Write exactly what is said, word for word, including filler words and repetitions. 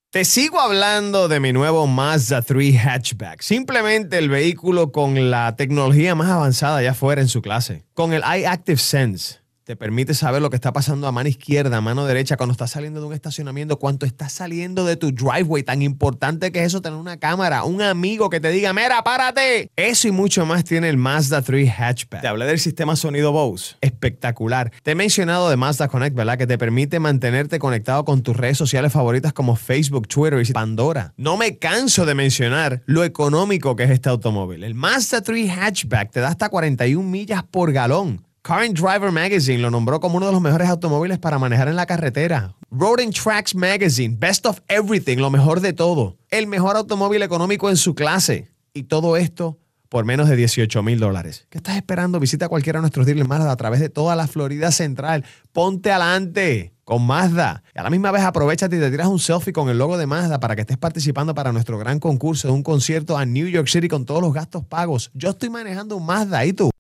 Te sigo hablando de mi nuevo Mazda tres Hatchback, simplemente el vehículo con la tecnología más avanzada allá afuera en su clase. Con el iActive Sense te permite saber lo que está pasando a mano izquierda, a mano derecha, cuando estás saliendo de un estacionamiento, cuánto estás saliendo de tu driveway. Tan importante que es eso, tener una cámara, un amigo que te diga, mira, párate. Eso y mucho más tiene el Mazda tres Hatchback. Te hablé del sistema sonido Bose. Espectacular. Te he mencionado de Mazda Connect, ¿verdad? Que te permite mantenerte conectado con tus redes sociales favoritas como Facebook, Twitter y Pandora. No me canso de mencionar lo económico que es este automóvil. El Mazda tres Hatchback te da hasta cuarenta y una millas por galón. Car and Driver Magazine lo nombró como uno de los mejores automóviles para manejar en la carretera. Road and Tracks Magazine, Best of Everything, lo mejor de todo. El mejor automóvil económico en su clase. Y todo esto por menos de dieciocho mil dólares. ¿Qué estás esperando? Visita cualquiera de nuestros dealers Mazda a través de toda la Florida Central. Ponte adelante con Mazda. Y a la misma vez aprovechate y te tiras un selfie con el logo de Mazda para que estés participando para nuestro gran concurso de un concierto a New York City con todos los gastos pagos. Yo estoy manejando un Mazda, ¿y tú?